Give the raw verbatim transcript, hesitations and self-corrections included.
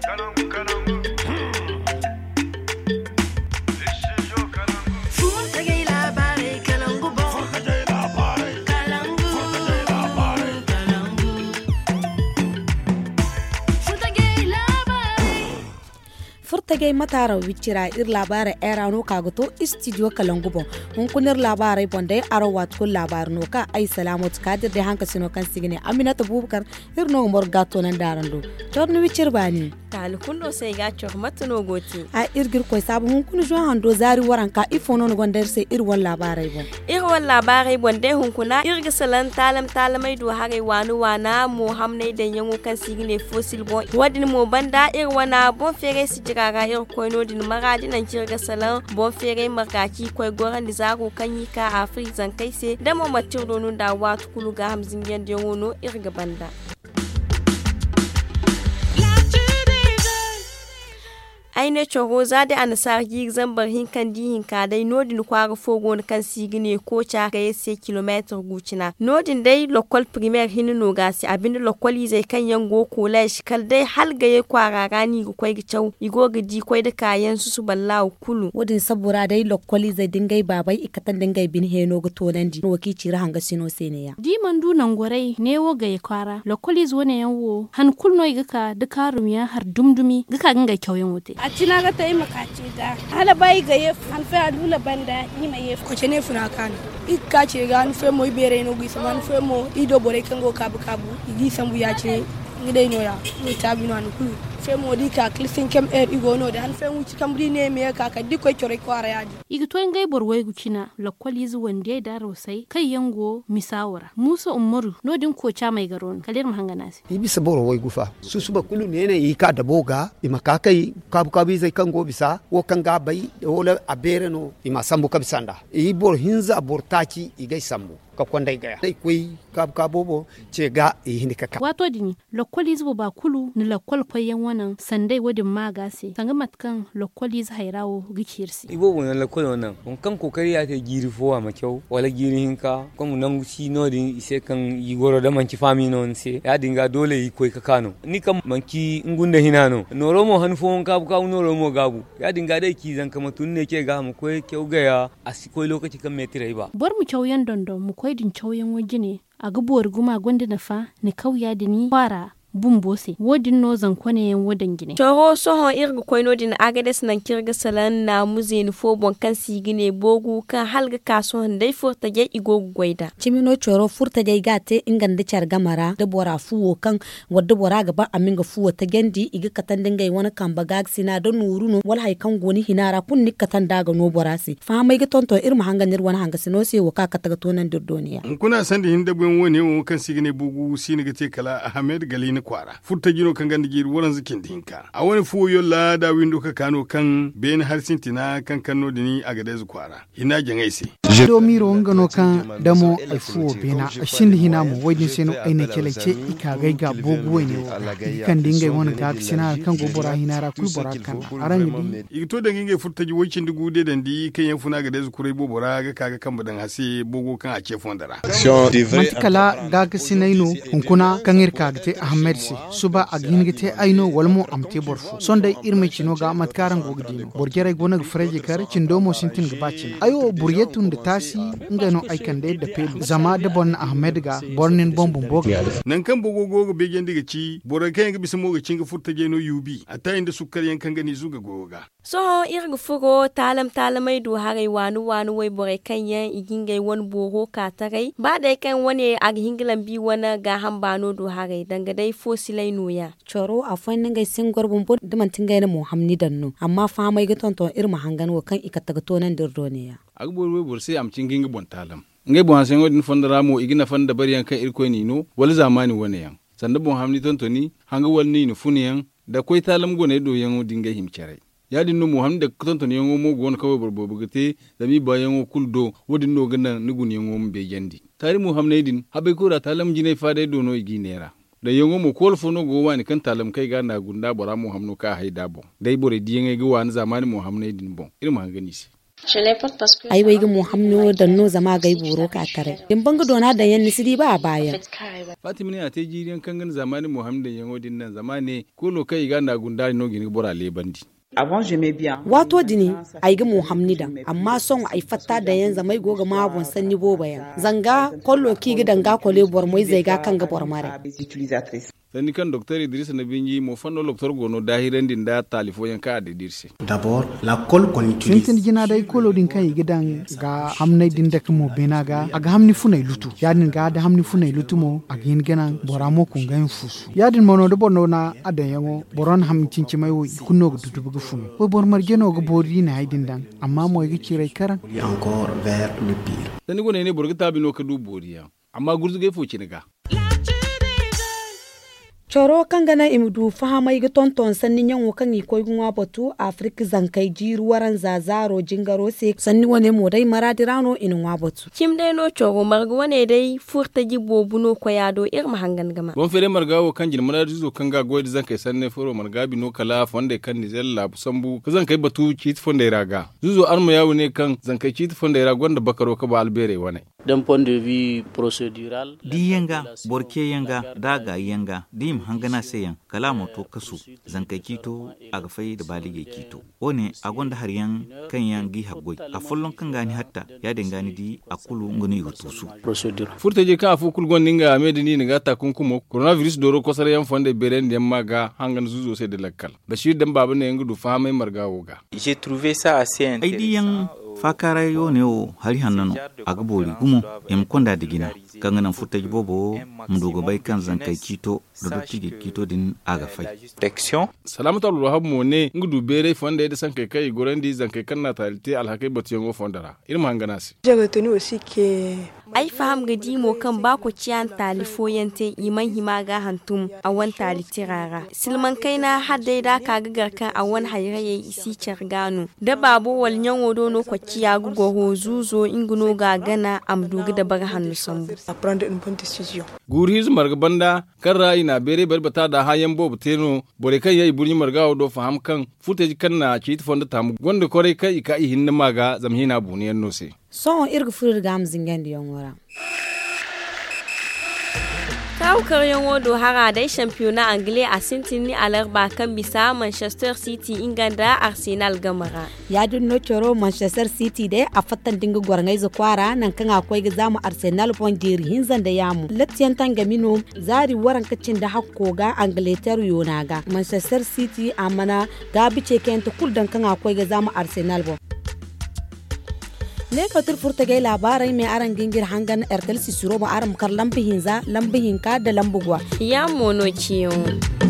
Furtage matara wicira ir labara era no kagoto studio kalangubo hun kunir labarai bonde aro wat kul labar no ka ay salamot kadir de hanka sino kan sigine Aminata Bubakar ir no mor gato nan darando torni wicir bani tal kundo sai ga chok matno goti a irgir koy sabu hun kun jo hando zari waranka ifono no gonder se ir wal labarai bon ir wal labarai bonde hun kuna irga salan talam talamai do hare wanu wana mo hamne de yango kan sigine fossil bon wadin mo banda ir wana bon fere si gaga ir koyno din magadi nan kirga salan bon fere margaki koy goran di zago kanyi ka Afrique zan kaise da mo matirdo nun da watu kulu ga hamzin yande wono irga banda aine choro zade anasar gig zambar hinkan di hinka dai nodin kwara fogo kan sigine ko cha ga yese kilometer gucina nodin dai local primaire hinno gasi abin local zai kan yango college kal dai hal ga ye kwara gani go koy gichau igo gidi koy da kayan su su ballawo kulu wodin sabura dai local zai dingai babai ikatan dingai bin heno go tonandi woki cira hanga sino seneya di mandu nan gorai ne wo ga ye kwara local zo ne yanwo han kulno igaka da karumiya har dumdumi gaka ganga kyauyen wote tina ga tayi makaci da hala bai ga yef an fa adula banda ni mai yef ko cene funa kan ikka ce ga an fe mo ibere no gisa man fe mo ido bore kango kabu kabu igi sambu ya ce ngidai no ya no tabi no an kulu fe mo di ka klisin kem er igo no da han fe mu cikam di ne me ka ka di ko chore ko ara yaji igi to ngai borwai gucina lokwali zu wande da rosai kai yango misawara musa umaru no din ko cha mai garon kalir mahangana si ibi sa borwai gufa su su ba kulu ne ne yi ka da boga ima ka kai kabu kabu zai kan go bisa wo kan ga bai wala abere no ima sambu kabisanda i bor hinza bortaki igai sambu ka kwandai gaya dai koi kab kabobo ce ga ihini kaka wato dini lokwali zu ba kulu ni lokwal koyen wannan sandai wadin magase sanga matkan lokwali zu hairawo gikirsi ibo wannan lokwal wannan on kan kokari ya ta giri fowa ma kyau wala giri hinka kuma nan shi no din ise kan yigoro da manki fami non se ya dinga dole yi koi kakano ni kam manki ngunda hinano noro mo han fon kabu kabu noro mo gabu ya dinga dai ki zan kama tunne ke ga mu koi kyau gaya asikoi lokaci kan metire ba bar mu kyau yan dondo mu din cauyen waje ne a gabuwar guma gwanda na fa ni kauya da ni fara bumbose wodin no zan kone yan wodan gine toro soho irga koyno din agades nan kirga salan na muzen fo bon kan sigine bogu kan halga kaso handai furta je igo goida cimino choro furta je gate inganda char gamara da bora fuwo kan wadda bora gaba aminga fuwo ta gendi iga katan dingai wani kan bagag sina don nuruno wal hay kan goni hinara kun ni katan daga no borasi fa mai ga tonto irma hanganir wani hanga sino se waka kataga tonan dirdoniya kuna san da hinda buen woni wo kan sigine bogu sini ga te kala Ahmed Galini kwara furta gino kan gandi giri waran zikin dinka a wani fuyo la da windo ka kano kan ben har sintina kan kanno dini a gade zu kwara ina jangaise do miro ngano kan damo ai fuwo bena shin hina mo wajin seno aine kelece ika gaiga bogu ne kan dinga wani ta sina kan gobora hina ra kul bora kan aran di ito da nginge furta gi wocin dugu de dan di kan yan funa gade zu kurai bobora ga kaga kan badan hase bogo kan a ce fondara mantikala ga sinaino hunkuna kan irka gate Ahmed si suba agingite aino walmo amte borfu sonday irme chino ga matkaran gogdino borgere gona freje kar chindomo sintin gbachina ayo buryetun de tasi ngano aikande da pelu zama da bon Ahmed ga bornin bombum bog nan kan bogo gogo begen diga ci borakai ga bismo ga cinga furta geno yubi ata inda sukkar yankan gani zuga goga so irga fugo talam talamai do harai wanu wanu wai borakai yan igingai won bogo ka tarai ba dai kan wani aghingilan bi wana ga hambano do harai danga dai fosilai noya choro a fannin gai sin gorbun bod duman tingai na muhamni danno amma fa mai ga tonto irma hangan wo kan ikata to nan dirdoniya agbor we bor sai am cingin bon talam ngai bon sen odin fondara mo igina fanda bariyan kan irko ni no wal zamani wone yan sanda bon hamni tonto ni hanga wal ni no funiyan da koi talam gone do yan dinga himcere ya dinno muhamni da tonto ni yan mo gon kawai borbo bugate da mi bayan kuldo wodin no ganna nugun yan be jandi tari muhamni din habe ko da talam jine fade do no iginera da yango mo kol fono go wani kan talam kai ga na gunda bora mu hamno ka haida bon dai bore diyen ga wani zamani mu hamne din bon irin ma gani si ai wai ga muhamno da no zama gai boro ka tare din banga dona da yan nisiri ba baya Fatima ne a te jiriyan kan gan zamani muhammadin yan odin nan zamane ko lo kai ga na gunda no gini bora le bandi wato dini ai ga muhamni da amma son ai fatta da yan zamai goga ma bon sanni bo bayan zanga kollo ki gidan ga kole bor moy zai ga kan ga bor mare sani kan docteur Idrissa na binji mo fanno docteur gono dahiran din da talifo yan ka da dirse d'abord la colle qu'on utilise sintin gina dai kolo din kai gidan ga hamnai din da kuma bena ga aga hamni funai lutu yadin ga da hamni funai lutu mo agin gana boramo kun ga fusu yadin mono do bonno na adan yango boron ham cinci mai wo kunno ga dudu bugu funu wo bor margeno ga bori na haidin dan amma mo ga cirai karan encore vers le pire sani gone ne borga tabino ka du boriya amma gurzu ga foci ga Choro kangana imudu fahamai ga tonton sannin yan wakan yi koy gunwa batu Afrika zankai jiru waran zazaro jingaro se sanni wane modai maradirano inu wa batu kim dai no choro marga wane dai furta jibo buno koyado ir mahangan gama bon fere marga wo kan jin maradizo kanga goyde zankai sanne furo marga bino kala fonde kan nizella sambu ka zankai batu kit fonde raga zuzo arma yawo ne kan zankai kit fonde raga wanda bakaro ka ba albere wane d'un point de vue procédural di yanga borke yanga daga yanga dim hangana sayan kala moto kasu zankai kito aga fai da balige kito one agonda har yan kan yan gi haggoi a follon kan gani hatta ya dengani di akulu ngoni yutusu procedure furta je ka fu kulgon ninga amedini ni gata kunkumo coronavirus doro kosar yan fonde beren dem maga hangan zuzo sai da lakkal bashir dan baba ne yangu du famai margawo ga j'ai trouvé ça assez intéressant fakara yo ne o hari hannano aga bori gumo em konda digina kangana futaji bobo mdugo bay kan zankai kito do dotti kito din aga fay protection salamatu alwahab mo ne ngudu bere fonde de sankai kai gorandi zankai kan natalite alhakai batiyango fondara irma hanganasi j'ai retenu aussi que ai faham ga dimo kan ba ku ciyan talifo yante iman himaga hantum a wan talitirara silman kaina hadde da kaga garkan a wan hayraye isi charganu da babu wal nyango dono ko ciya gugo ho zuzo inguno ga gana amduga da bar hannu sambu prendre une bonne décision guriz marga banda kan rayi na bere barbata da hayan bobu teno bore kan yayi burni marga do faham kan futaji kan na ci fonda tamu gonda kore kai ka ihin maga zamhina buniyan no se son irga furir gam zingen di yongora Kawkar yango do hara dai championnat anglais a sintini alarba kan bisa Manchester City inganda Arsenal gamara. Ya dunno choro Manchester City dai a fatan dinga gwarngai zakwara nan kan akwai ga zamu Arsenal point diri hinzan da yamu. Latiyan tangamino zari waran kacin da hakko ga Angleterre yonaga. Manchester City amana ga bice kenta kuldan kan akwai ga zamu Arsenal bo. ne ka tur furta gai labarai mai aran gingir hangan ertel sisiro ba aram kar lambihin za lambihin ka da lambugwa ya mono ciyo